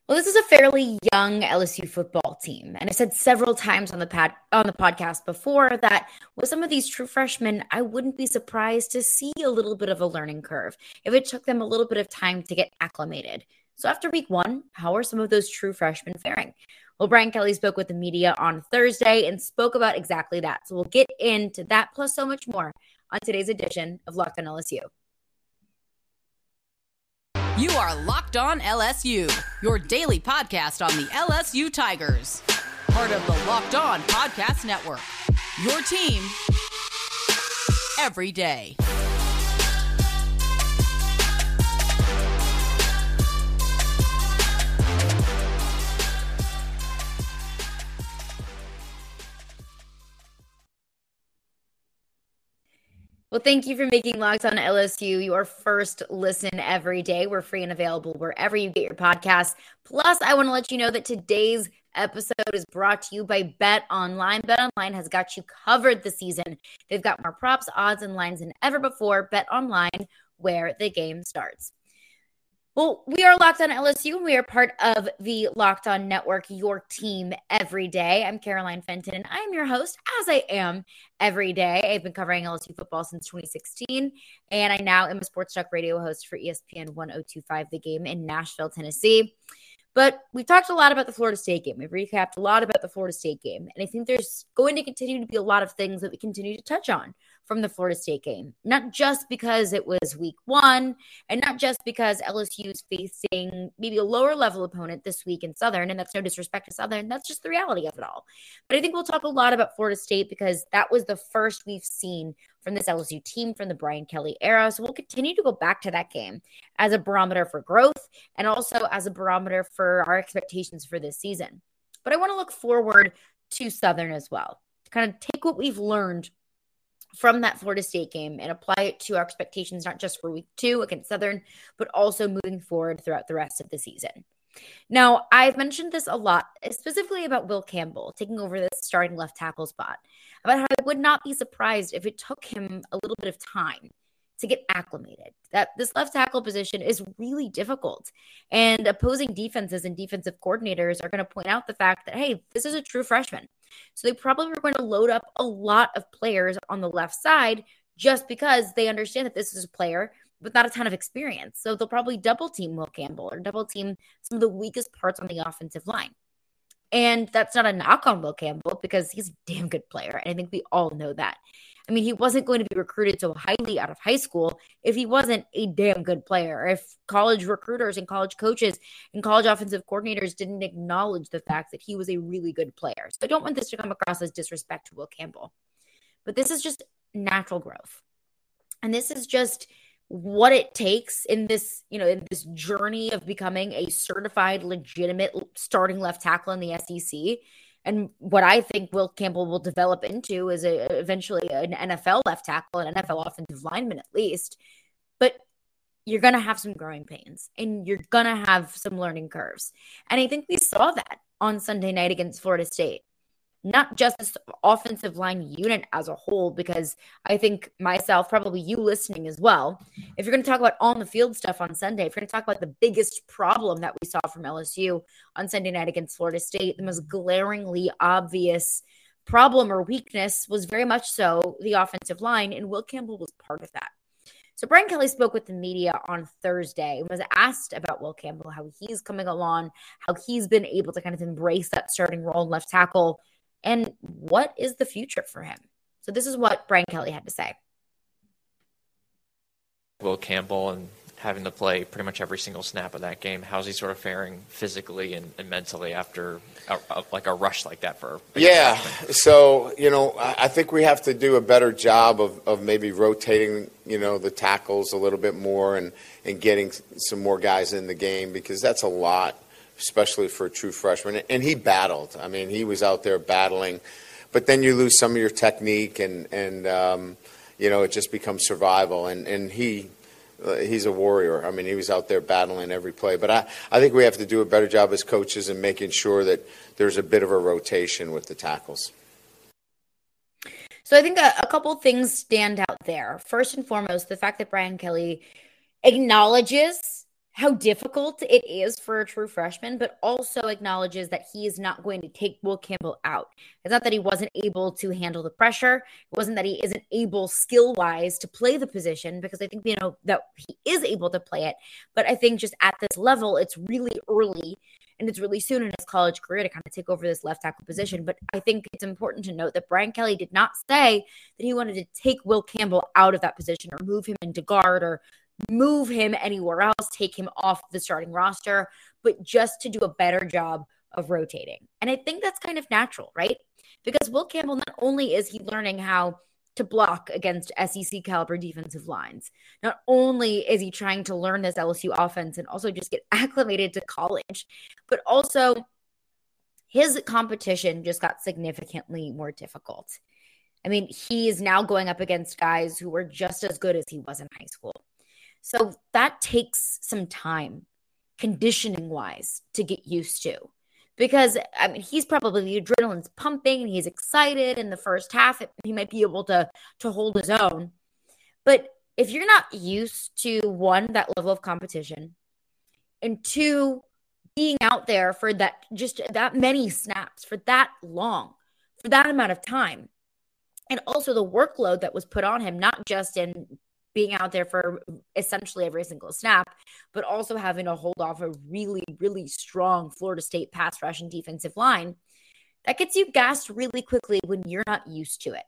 Well, this is a fairly young LSU football team, and I said several times on the podcast before that with some of these true freshmen, I wouldn't be surprised to see a little bit of a learning curve if it took them a little bit of time to get acclimated. So after week one, how are some of those true freshmen faring? Well, Brian Kelly spoke with the media on Thursday and spoke about exactly that. So we'll get into that plus so much more on today's edition of Locked on LSU. You are Locked on LSU, your daily podcast on the LSU Tigers. Part of the Locked on Podcast Network, your team every day. Well, thank you for making Locked on LSU your first listen every day. We're free and available wherever you get your podcasts. Plus, I want to let you know that today's episode is brought to you by Bet Online. Bet Online has got you covered this season. They've got more props, odds, and lines than ever before. Bet Online, where the game starts. Well, we are Locked on LSU, and we are part of the Locked on Network, your team every day. I'm Caroline Fenton, and I'm your host, as I am every day. I've been covering LSU football since 2016, and I now am a sports talk radio host for ESPN 1025 The Game in Nashville, Tennessee. But we've talked a lot about the Florida State game. We've recapped a lot about the Florida State game, and I think there's going to continue to be a lot of things that we continue to touch on from the Florida State game, not just because it was week one and not just because LSU is facing maybe a lower level opponent this week in Southern, and that's no disrespect to Southern. That's just the reality of it all. But I think we'll talk a lot about Florida State because that was the first we've seen from this LSU team from the Brian Kelly era. So we'll continue to go back to that game as a barometer for growth and also as a barometer for our expectations for this season. But I want to look forward to Southern as well, to kind of take what we've learned from that Florida State game and apply it to our expectations, not just for week two against Southern, but also moving forward throughout the rest of the season. Now, I've mentioned this a lot, specifically about Will Campbell taking over this starting left tackle spot, about how I would not be surprised if it took him a little bit of time to get acclimated. That this left tackle position is really difficult. And opposing defenses and defensive coordinators are going to point out the fact that, hey, this is a true freshman. So they probably are going to load up a lot of players on the left side just because they understand that this is a player with not a ton of experience. So they'll probably double team Will Campbell or double team some of the weakest parts on the offensive line. And that's not a knock on Will Campbell because he's a damn good player. And I think we all know that. I mean, he wasn't going to be recruited so highly out of high school if he wasn't a damn good player. If college recruiters and college coaches and college offensive coordinators didn't acknowledge the fact that he was a really good player. So I don't want this to come across as disrespect to Will Campbell. But this is just natural growth. And this is just what it takes in this, in this journey of becoming a certified, legitimate starting left tackle in the SEC. And what I think Will Campbell will develop into is eventually an NFL left tackle, an NFL offensive lineman at least. But you're going to have some growing pains and you're going to have some learning curves. And I think we saw that on Sunday night against Florida State. Not just this offensive line unit as a whole, because I think myself, probably you listening as well, if you're going to talk about on the field stuff on Sunday, if you're going to talk about the biggest problem that we saw from LSU on Sunday night against Florida State, the most glaringly obvious problem or weakness was very much so the offensive line, and Will Campbell was part of that. So Brian Kelly spoke with the media on Thursday and was asked about Will Campbell, how he's coming along, how he's been able to kind of embrace that starting role in left tackle, and what is the future for him? So this is what Brian Kelly had to say. Will Campbell and having to play pretty much every single snap of that game, how's he sort of faring physically and mentally after a rush like that for a So, I think we have to do a better job of maybe rotating, the tackles a little bit more and getting some more guys in the game, because that's a lot, especially for a true freshman. And he battled. I mean, he was out there battling. But then you lose some of your technique and it just becomes survival. And he's a warrior. I mean, he was out there battling every play. But I think we have to do a better job as coaches in making sure that there's a bit of a rotation with the tackles. So I think a couple things stand out there. First and foremost, the fact that Brian Kelly acknowledges how difficult it is for a true freshman, but also acknowledges that he is not going to take Will Campbell out. It's not that he wasn't able to handle the pressure. It wasn't that he isn't able skill-wise to play the position, because I think, that he is able to play it. But I think just at this level, it's really early and it's really soon in his college career to kind of take over this left tackle position. But I think it's important to note that Brian Kelly did not say that he wanted to take Will Campbell out of that position or move him into guard or move him anywhere else, take him off the starting roster, but just to do a better job of rotating. And I think that's kind of natural, right? Because Will Campbell, not only is he learning how to block against SEC caliber defensive lines, not only is he trying to learn this LSU offense and also just get acclimated to college, but also his competition just got significantly more difficult. I mean, he is now going up against guys who were just as good as he was in high school. So that takes some time, conditioning wise, to get used to. Because, I mean, he's probably, the adrenaline's pumping and he's excited in the first half. He might be able to hold his own. But if you're not used to, one, that level of competition, and two, being out there for that many snaps, for that long, for that amount of time, and also the workload that was put on him, not just in being out there for essentially every single snap, but also having to hold off a really, really strong Florida State pass rush and defensive line, that gets you gassed really quickly when you're not used to it.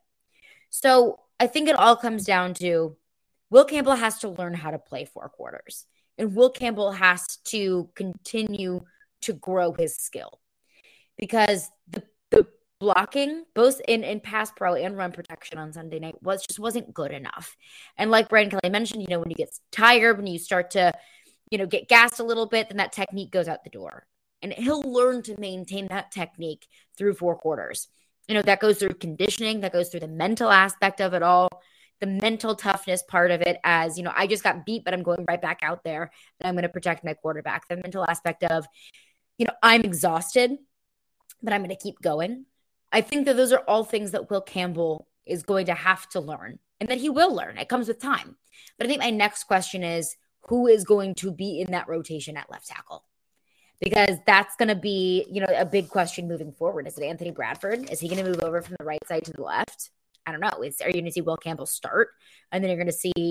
So I think it all comes down to Will Campbell has to learn how to play four quarters, and Will Campbell has to continue to grow his skill, because the blocking, both in pass pro and run protection on Sunday night, wasn't good enough. And like Brian Kelly mentioned, when you get tired, when you start to, get gassed a little bit, then that technique goes out the door. And he'll learn to maintain that technique through four quarters. That goes through conditioning, that goes through the mental aspect of it all, the mental toughness part of it, as, I just got beat, but I'm going right back out there and I'm going to protect my quarterback. The mental aspect of, I'm exhausted, but I'm going to keep going. I think that those are all things that Will Campbell is going to have to learn, and that he will learn. It comes with time. But I think my next question is, who is going to be in that rotation at left tackle? Because that's going to be, a big question moving forward. Is it Anthony Bradford? Is he going to move over from the right side to the left? I don't know. Are you going to see Will Campbell start, and then you're going to see,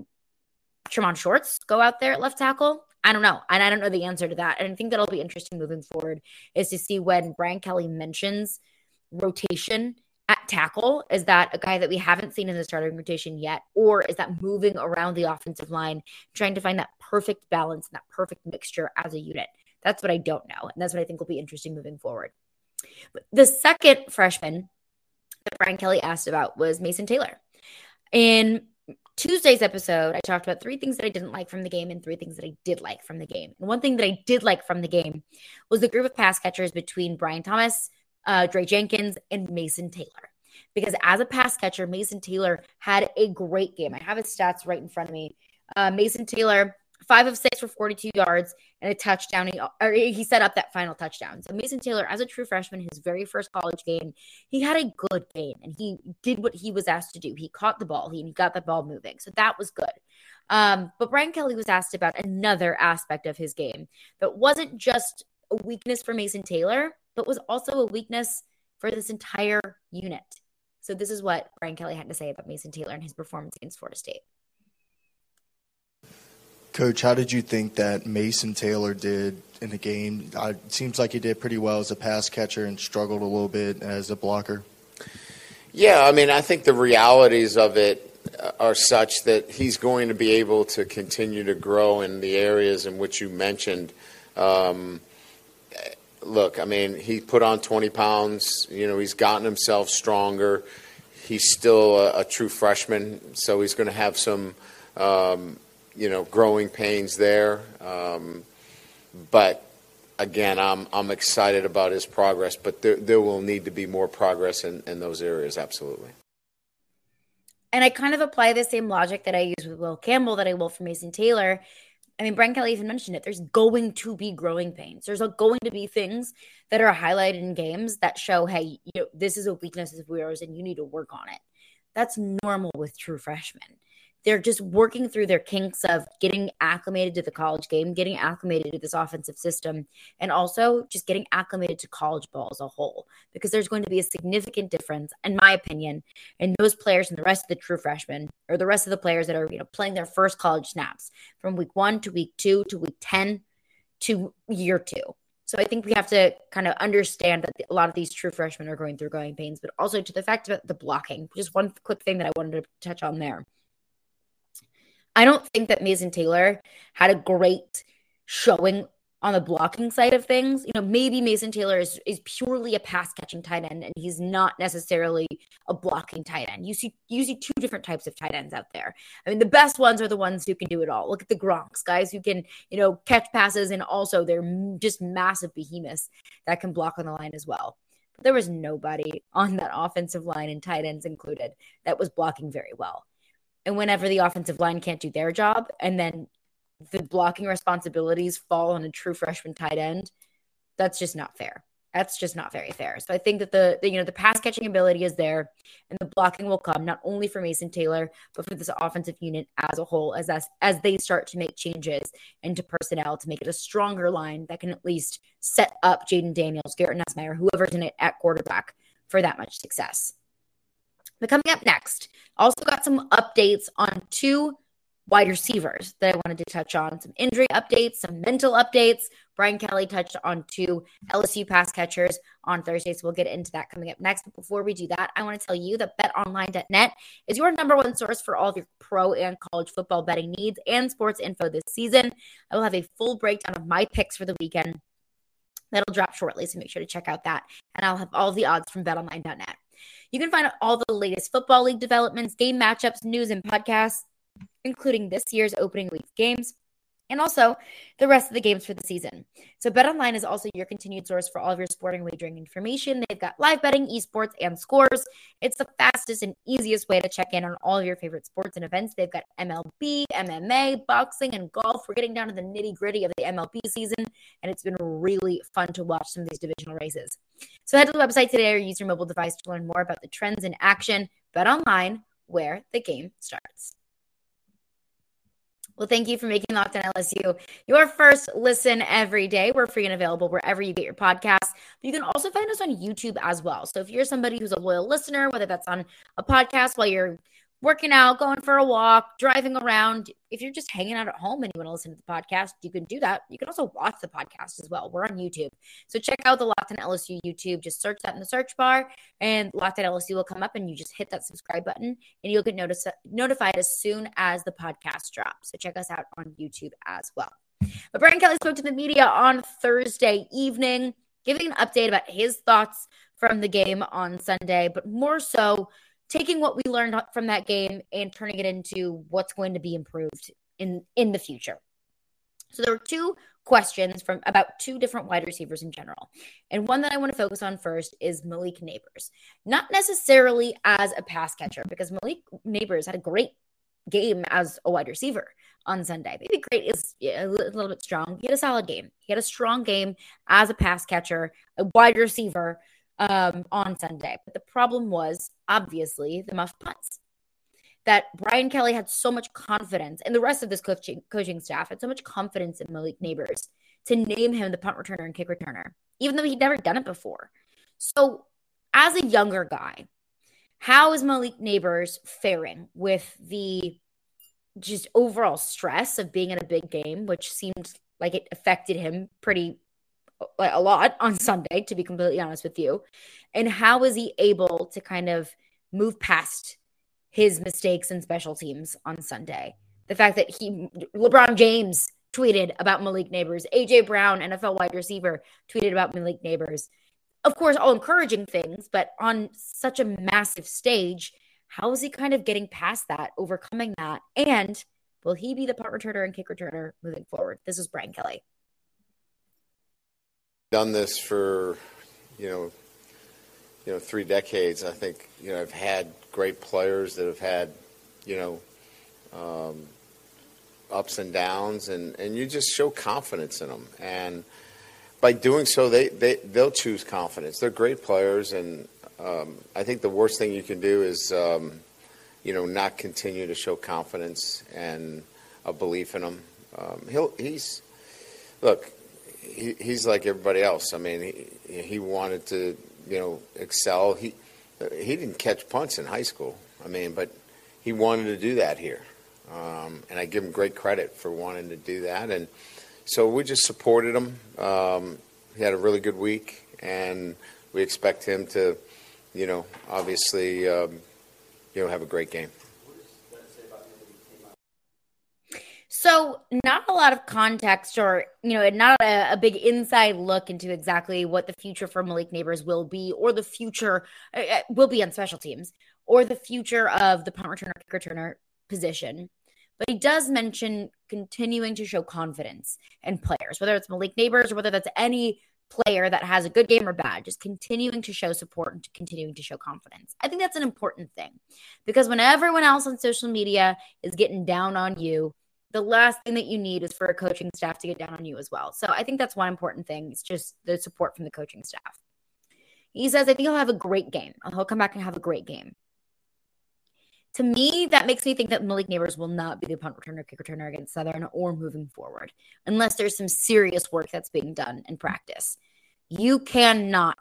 Tremont Shorts go out there at left tackle? I don't know. And I don't know the answer to that. And I think that'll be interesting moving forward, is to see when Brian Kelly mentions rotation at tackle, is that a guy that we haven't seen in the starting rotation yet, or is that moving around the offensive line, trying to find that perfect balance and that perfect mixture as a unit? That's what I don't know, and that's what I think will be interesting moving forward. But the second freshman that Brian Kelly asked about was Mason Taylor. In Tuesday's episode, I talked about 3 things that I didn't like from the game and 3 things that I did like from the game. And one thing that I did like from the game was the group of pass catchers between Brian Thomas, Dre Jenkins, and Mason Taylor. Because as a pass catcher, Mason Taylor had a great game. I have his stats right in front of me. Mason Taylor, 5 of 6 for 42 yards and a touchdown. He set up that final touchdown. So Mason Taylor, as a true freshman, his very first college game, he had a good game, and he did what he was asked to do. He caught the ball. He got the ball moving. So that was good. But Brian Kelly was asked about another aspect of his game that wasn't just a weakness for Mason Taylor, but was also a weakness for this entire unit. So this is what Brian Kelly had to say about Mason Taylor and his performance against Florida State. Coach, how did you think that Mason Taylor did in the game? It seems like he did pretty well as a pass catcher and struggled a little bit as a blocker. Yeah, I mean, I think the realities of it are such that he's going to be able to continue to grow in the areas in which you mentioned. Look, I mean, he put on 20 pounds. He's gotten himself stronger. He's still a true freshman, so he's going to have some, growing pains there. But again, I'm excited about his progress, but there will need to be more progress in those areas, absolutely. And I kind of apply the same logic that I use with Will Campbell that I will for Mason Taylor. I mean, Brian Kelly even mentioned it. There's going to be growing pains. There's going to be things that are highlighted in games that show, hey, this is a weakness of yours and you need to work on it. That's normal with true freshmen, they're just working through their kinks of getting acclimated to the college game, getting acclimated to this offensive system, and also just getting acclimated to college ball as a whole. Because there's going to be a significant difference, in my opinion, in those players and the rest of the true freshmen, or the rest of the players that are playing their first college snaps from week 1 to week 2 to week 10 to year 2. So I think we have to kind of understand that a lot of these true freshmen are going through growing pains, but also to the fact about the blocking. Just one quick thing that I wanted to touch on there. I don't think that Mason Taylor had a great showing on the blocking side of things. Maybe Mason Taylor is purely a pass-catching tight end, and he's not necessarily a blocking tight end. You see two different types of tight ends out there. I mean, the best ones are the ones who can do it all. Look at the Gronks, guys who can, catch passes, and also they're just massive behemoths that can block on the line as well. But there was nobody on that offensive line, and tight ends included, that was blocking very well. And whenever the offensive line can't do their job, and then the blocking responsibilities fall on a true freshman tight end, that's just not fair. That's just not very fair. So I think that the pass catching ability is there, and the blocking will come not only for Mason Taylor, but for this offensive unit as a whole, as they start to make changes into personnel to make it a stronger line that can at least set up Jaden Daniels, Garrett Nussmeier, whoever's in it at quarterback for that much success. But coming up next, also got some updates on 2 wide receivers that I wanted to touch on. Some injury updates, some mental updates. Brian Kelly touched on 2 LSU pass catchers on Thursday, so we'll get into that coming up next. But before we do that, I want to tell you that betonline.net is your number one source for all of your pro and college football betting needs and sports info this season. I will have a full breakdown of my picks for the weekend. That'll drop shortly, so make sure to check out that. And I'll have all of the odds from betonline.net. You can find out all the latest football league developments, game matchups, news, and podcasts, including this year's opening week games, and also the rest of the games for the season. So BetOnline is also your continued source for all of your sporting wagering information. They've got live betting, esports, and scores. It's the fastest and easiest way to check in on all of your favorite sports and events. They've got MLB, MMA, boxing, and golf. We're getting down to the nitty-gritty of the MLB season, and it's been really fun to watch some of these divisional races. So head to the website today or use your mobile device to learn more about the trends in action. BetOnline, where the game starts. Well, thank you for making Locked On LSU your first listen every day. We're free and available wherever you get your podcasts. But you can also find us on YouTube as well. So if you're somebody who's a loyal listener, whether that's on a podcast while you're working out, going for a walk, driving around, if you're just hanging out at home and you want to listen to the podcast, you can do that. You can also watch the podcast as well. We're on YouTube. So check out the Locked On LSU YouTube. Just search that in the search bar, and Locked On LSU will come up, and you just hit that subscribe button, and you'll get notified as soon as the podcast drops. So check us out on YouTube as well. But Brian Kelly spoke to the media on Thursday evening, giving an update about his thoughts from the game on Sunday, but more so taking what we learned from that game and turning it into what's going to be improved in the future. So there were 2 questions from about 2 different wide receivers in general. And one that I want to focus on first is Malik Nabers. Not necessarily as a pass catcher, because Malik Nabers had a great game as a wide receiver on Sunday. Maybe great is a little bit strong. He had a solid game. He had a strong game as a pass catcher, a wide receiver, on Sunday. But the problem was, obviously, the muffed punts. That Brian Kelly had so much confidence, and the rest of this coaching staff had so much confidence in Malik Nabers to name him the punt returner and kick returner, even though he'd never done it before. So as a younger guy, how is Malik Nabers faring with the just overall stress of being in a big game, which seemed like it affected him a lot on Sunday, to be completely honest with you. And how is he able to kind of move past his mistakes in special teams on Sunday? The fact that LeBron James tweeted about Malik Nabers, AJ Brown, NFL wide receiver, tweeted about Malik Nabers. Of course, all encouraging things, but on such a massive stage, how is he kind of getting past that, overcoming that? And will he be the punt returner and kick returner moving forward? This is Brian Kelly. Done this for 3 decades. I think I've had great players that have had ups and downs, and you just show confidence in them, and by doing so they'll choose confidence. They're great players, and I think the worst thing you can do is not continue to show confidence and a belief in him. He's like everybody else. I mean, he wanted to, excel. He didn't catch punts in high school. I mean, but he wanted to do that here. And I give him great credit for wanting to do that. And so we just supported him. He had a really good week, and we expect him to, obviously, have a great game. So not a lot of context or, not a big inside look into exactly what the future for Malik Nabers will be, or the future will be on special teams, or the future of the punt returner, kick returner position. But he does mention continuing to show confidence in players, whether it's Malik Nabers or whether that's any player that has a good game or bad, just continuing to show support and continuing to show confidence. I think that's an important thing, because when everyone else on social media is getting down on you, the last thing that you need is for a coaching staff to get down on you as well. So I think that's one important thing. It's just the support from the coaching staff. He says, I think he'll have a great game. He'll come back and have a great game. To me, that makes me think that Malik Nabers will not be the punt returner, kick returner against Southern or moving forward, unless there's some serious work that's being done in practice. You cannot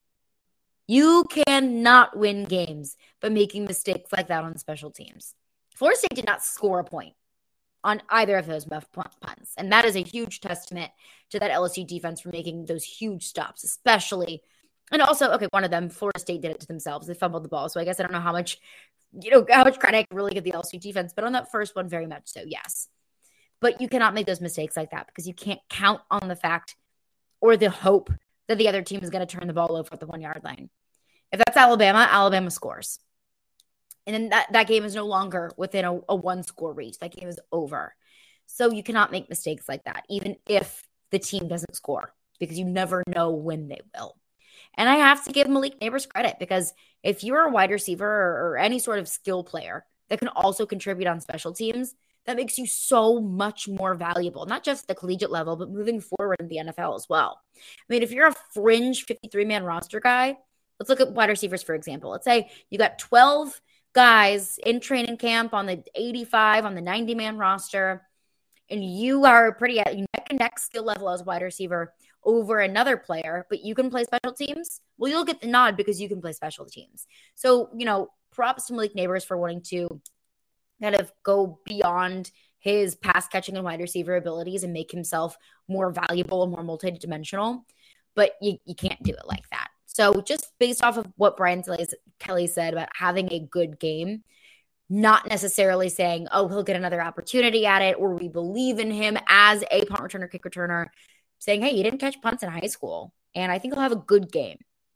win games by making mistakes like that on special teams. Florida State did not score a point on either of those muff punts. And that is a huge testament to that LSU defense for making those huge stops, especially. And also, one of them, Florida State did it to themselves. They fumbled the ball. So I guess I don't know how much credit I can really give the LSU defense. But on that first one, very much so, yes. But you cannot make those mistakes like that, because you can't count on the fact or the hope that the other team is going to turn the ball over at the 1 yard line. If that's Alabama scores. And then that game is no longer within a one-score reach. That game is over. So you cannot make mistakes like that, even if the team doesn't score, because you never know when they will. And I have to give Malik Nabers credit, because if you're a wide receiver or any sort of skill player that can also contribute on special teams, that makes you so much more valuable, not just at the collegiate level, but moving forward in the NFL as well. I mean, if you're a fringe 53-man roster guy, let's look at wide receivers, for example. Let's say you got 12 guys in training camp on the 85, on the 90-man roster, and you are pretty at neck and neck skill level as wide receiver over another player, but you can play special teams, well, you'll get the nod because you can play special teams. So, props to Malik Nabers for wanting to kind of go beyond his pass catching and wide receiver abilities and make himself more valuable and more multidimensional, but you can't do it like that. So just based off of what Brian Kelly said about having a good game, not necessarily saying, oh, he'll get another opportunity at it, or we believe in him as a punt returner, kick returner, saying, hey, he didn't catch punts in high school, and I think he'll have a good game.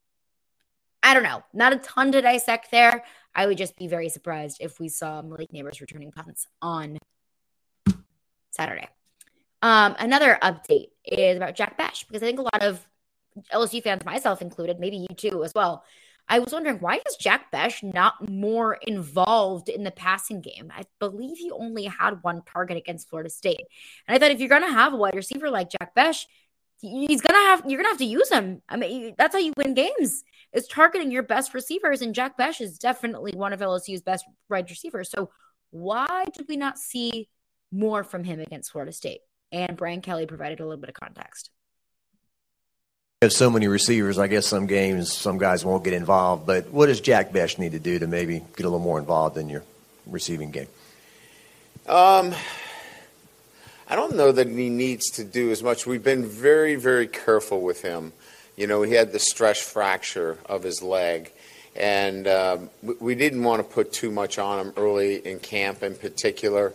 I don't know. Not a ton to dissect there. I would just be very surprised if we saw Malik Nabers returning punts on Saturday. Another update is about Jack Bech, because I think a lot of LSU fans, myself included, maybe you too as well, I was wondering, why is Jack Bech not more involved in the passing game? I believe he only had one target against Florida State. And I thought, if you're going to have a wide receiver like Jack Bech, you're going to have to use him. I mean, that's how you win games, is targeting your best receivers. And Jack Bech is definitely one of LSU's best wide receivers. So why did we not see more from him against Florida State? And Brian Kelly provided a little bit of context. Have so many receivers, I guess some games, some guys won't get involved. But what does Jack Bech need to do to maybe get a little more involved in your receiving game? I don't know that he needs to do as much. We've been very, very careful with him. He had the stress fracture of his leg, and we didn't want to put too much on him early in camp in particular.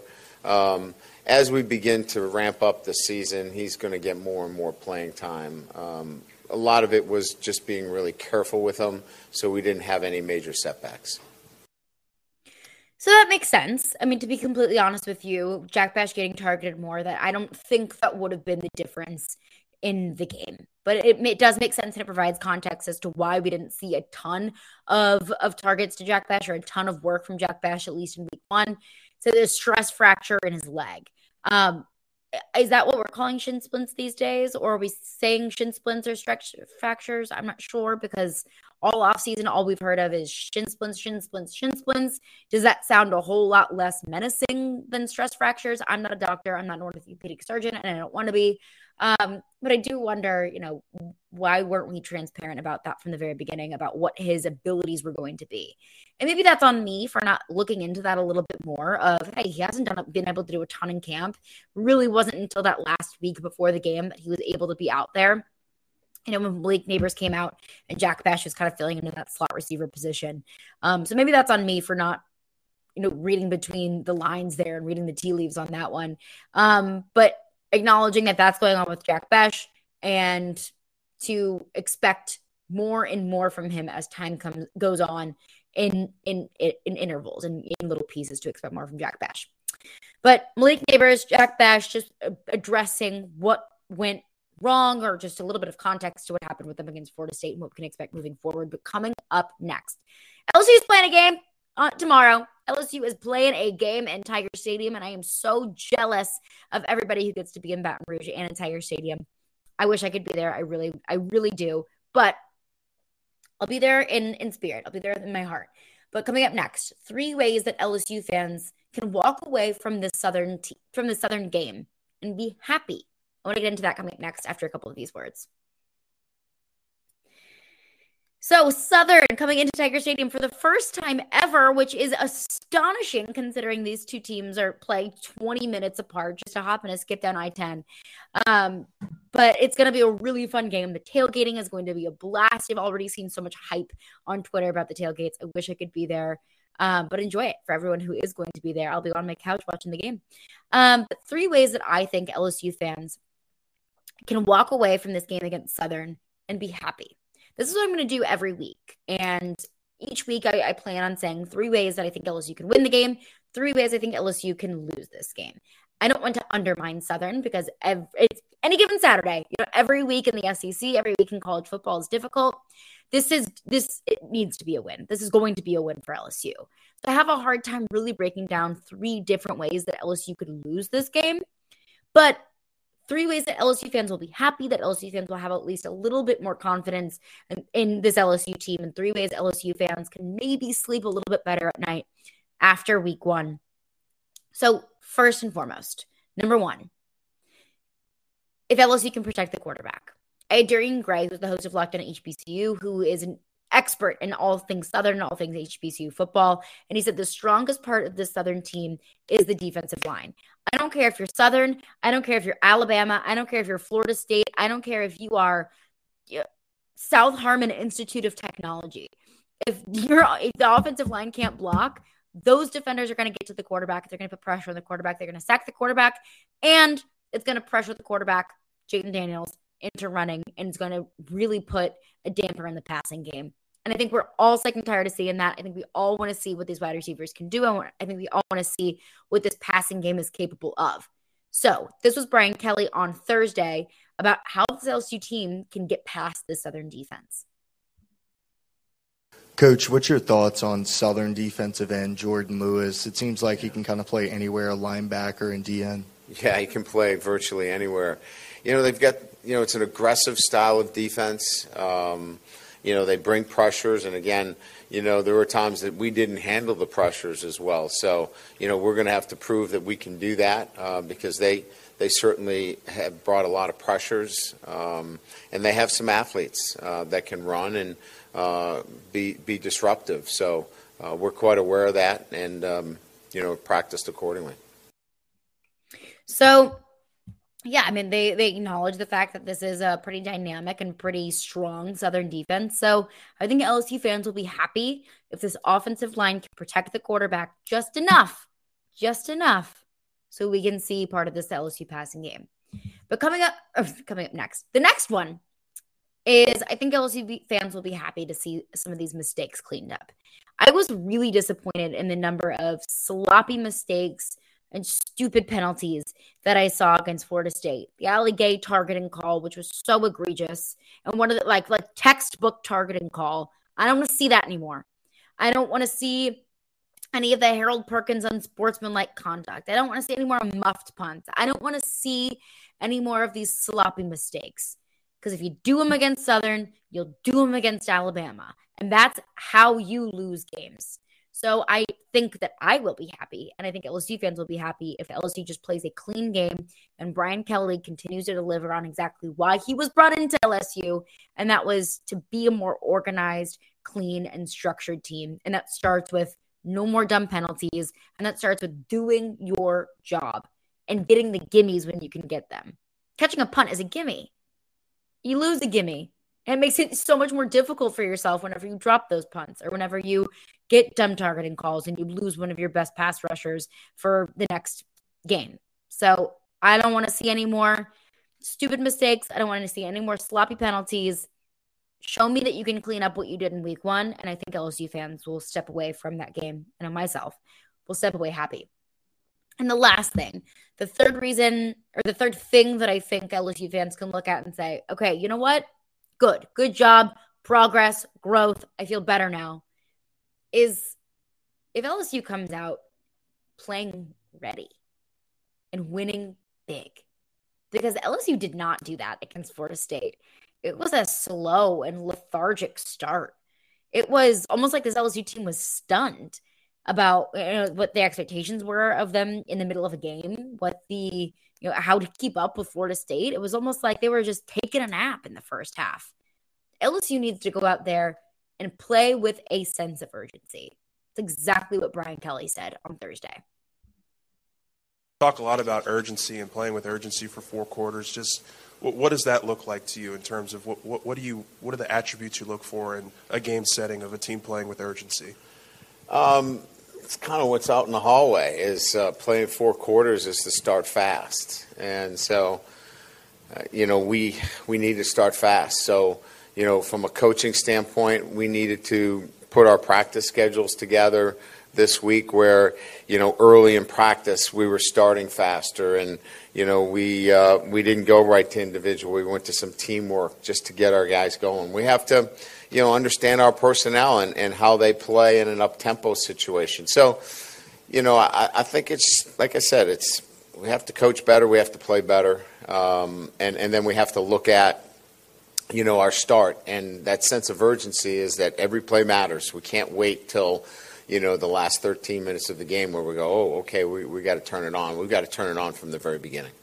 As we begin to ramp up the season, he's going to get more and more playing time. A lot of it was just being really careful with him, so we didn't have any major setbacks. So that makes sense. I mean, to be completely honest with you, Jack Bech getting targeted more, that I don't think that would have been the difference in the game. But it does make sense, and it provides context as to why we didn't see a ton of targets to Jack Bech, or a ton of work from Jack Bech, at least in week one. So there's stress fracture in his leg. Is that what we're calling shin splints these days? Or are we saying shin splints or stretch fractures? I'm not sure, because all offseason, all we've heard of is shin splints, shin splints, shin splints. Does that sound a whole lot less menacing than stress fractures? I'm not a doctor. I'm not an orthopedic surgeon, and I don't want to be. But I do wonder, why weren't we transparent about that from the very beginning about what his abilities were going to be? And maybe that's on me for not looking into that a little bit more of, hey, he hasn't been able to do a ton in camp. Really wasn't until that last week before the game that he was able to be out there. When Malik Neighbors came out and Jack Bech was kind of filling into that slot receiver position. So maybe that's on me for not, reading between the lines there and reading the tea leaves on that one. But acknowledging that that's going on with Jack Bech and to expect more and more from him as time goes on in intervals and in little pieces to expect more from Jack Bech. But Malik Neighbors, Jack Bech, just addressing what went wrong or just a little bit of context to what happened with them against Florida State and what we can expect moving forward. But coming up next, LSU is playing a game tomorrow. LSU is playing a game in Tiger Stadium, and I am so jealous of everybody who gets to be in Baton Rouge and in Tiger Stadium. I wish I could be there. I really do. But I'll be there in spirit. I'll be there in my heart. But coming up next, 3 ways that LSU fans can walk away from the Southern game and be happy. I want to get into that coming up next after a couple of these words. So Southern coming into Tiger Stadium for the first time ever, which is astonishing considering these two teams are playing 20 minutes apart just to hop and a skip down I-10. But it's going to be a really fun game. The tailgating is going to be a blast. I've already seen so much hype on Twitter about the tailgates. I wish I could be there. But enjoy it for everyone who is going to be there. I'll be on my couch watching the game. But 3 ways that I think LSU fans can walk away from this game against Southern and be happy. This is what I'm going to do every week. And each week I plan on saying 3 ways that I think LSU can win the game, 3 ways I think LSU can lose this game. I don't want to undermine Southern because it's any given Saturday, every week in the SEC, every week in college football is difficult. It needs to be a win. This is going to be a win for LSU. So I have a hard time really breaking down 3 different ways that LSU could lose this game. But 3 ways that LSU fans will be happy, that LSU fans will have at least a little bit more confidence in this LSU team, and 3 ways LSU fans can maybe sleep a little bit better at night after week 1. So first and foremost, number 1, if LSU can protect the quarterback. Darian Gray, who's the host of Locked On HBCU, who is an expert in all things Southern and all things HBCU football. And he said the strongest part of this Southern team is the defensive line. I don't care if you're Southern. I don't care if you're Alabama. I don't care if you're Florida State. I don't care if you are South Harmon Institute of Technology. If the offensive line can't block, those defenders are going to get to the quarterback. They're going to put pressure on the quarterback. They're going to sack the quarterback. And it's going to pressure the quarterback, Jayden Daniels, into running. And it's going to really put a damper in the passing game. And I think we're all sick and tired of seeing that. I think we all want to see what these wide receivers can do. I think we all want to see what this passing game is capable of. So this was Brian Kelly on Thursday about how this LSU team can get past the Southern defense. Coach, what's your thoughts on Southern defensive end Jordan Lewis? It seems like he can kind of play anywhere, linebacker and DN. Yeah, he can play virtually anywhere. They've got, it's an aggressive style of defense. They bring pressures, and again, there were times that we didn't handle the pressures as well. So, we're going to have to prove that we can do that because they certainly have brought a lot of pressures, and they have some athletes that can run and be disruptive. So we're quite aware of that and, practiced accordingly. So, yeah, I mean, they acknowledge the fact that this is a pretty dynamic and pretty strong Southern defense. So I think LSU fans will be happy if this offensive line can protect the quarterback just enough so we can see part of this LSU passing game. But coming up next, the next one is I think LSU fans will be happy to see some of these mistakes cleaned up. I was really disappointed in the number of sloppy mistakes and stupid penalties that I saw against Florida State. The Ali Gay targeting call, which was so egregious, and one of the like textbook targeting call. I don't want to see that anymore. I don't want to see any of the Harold Perkins unsportsmanlike conduct. I don't want to see any more muffed punts. I don't want to see any more of these sloppy mistakes. Because if you do them against Southern, you'll do them against Alabama. And that's how you lose games. So I think that I will be happy, and I think LSU fans will be happy if LSU just plays a clean game and Brian Kelly continues to deliver on exactly why he was brought into LSU, and that was to be a more organized, clean, and structured team. And that starts with no more dumb penalties, and that starts with doing your job and getting the gimmies when you can get them. Catching a punt is a gimme. You lose a gimme. And it makes it so much more difficult for yourself whenever you drop those punts or whenever you get dumb targeting calls and you lose one of your best pass rushers for the next game. So I don't want to see any more stupid mistakes. I don't want to see any more sloppy penalties. Show me that you can clean up what you did in week 1. And I think LSU fans will step away from that game. And I myself will step away happy. And the last thing, the third thing that I think LSU fans can look at and say, okay, you know what? Good job, progress, growth. I feel better now. Is if LSU comes out playing ready and winning big, because LSU did not do that against Florida State. It was a slow and lethargic start. It was almost like this LSU team was stunned about what the expectations were of them in the middle of a game, how to keep up with Florida State. It was almost like they were just taking a nap in the first half. LSU needs to go out there and play with a sense of urgency. It's exactly what Brian Kelly said on Thursday. Talk a lot about urgency and playing with urgency for 4 quarters. Just what does that look like to you in terms of what are the attributes you look for in a game setting of a team playing with urgency? It's kind of what's out in the hallway is playing 4 quarters is to start fast. And so, we need to start fast. So, from a coaching standpoint, we needed to put our practice schedules together this week where, early in practice we were starting faster and, we didn't go right to individual. We went to some teamwork just to get our guys going. We have to, understand our personnel and how they play in an up-tempo situation. So, I think it's, like I said, we have to coach better. We have to play better. And then we have to look at, our start. And that sense of urgency is that every play matters. We can't wait till, the last 13 minutes of the game where we go, oh, okay, we got to turn it on. We've got to turn it on from the very beginning.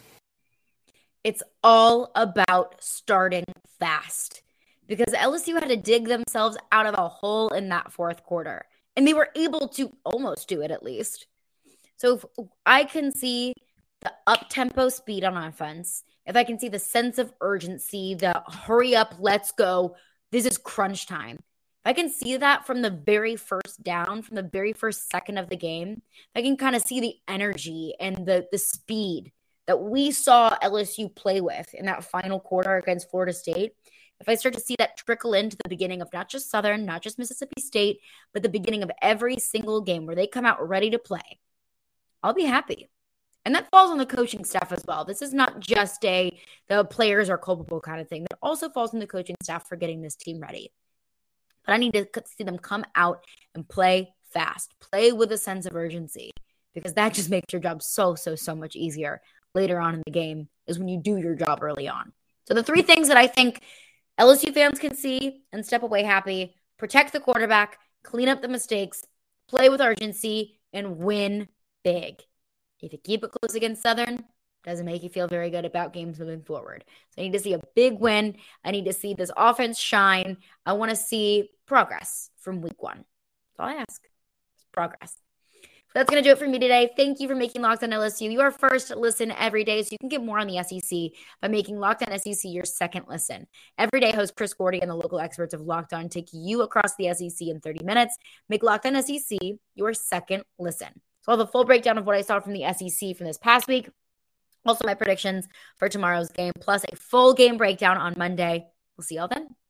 It's all about starting fast because LSU had to dig themselves out of a hole in that fourth quarter, and they were able to almost do it at least. So if I can see the up-tempo speed on offense, if I can see the sense of urgency, the hurry up, let's go, this is crunch time. If I can see that from the very first down, from the very first second of the game, I can kind of see the energy and the speed that we saw LSU play with in that final quarter against Florida State. If I start to see that trickle into the beginning of not just Southern, not just Mississippi State, but the beginning of every single game where they come out ready to play, I'll be happy. And that falls on the coaching staff as well. This is not just the players are culpable kind of thing. That also falls on the coaching staff for getting this team ready. But I need to see them come out and play fast, play with a sense of urgency, because that just makes your job so much easier later on in the game is when you do your job early on. So the 3 things that I think LSU fans can see and step away happy: protect the quarterback, clean up the mistakes, play with urgency, and win big. If you keep it close against Southern, doesn't make you feel very good about games moving forward. So I need to see a big win. I need to see this offense shine. I want to see progress from week 1. That's all I ask. It's progress. So that's going to do it for me today. Thank you for making Locked On LSU your first listen every day, so you can get more on the SEC by making Locked On SEC your second listen. Every day, host Chris Gordy and the local experts of Locked On take you across the SEC in 30 minutes. Make Locked On SEC your second listen. So I'll have a full breakdown of what I saw from the SEC from this past week. Also, my predictions for tomorrow's game, plus a full game breakdown on Monday. We'll see y'all then.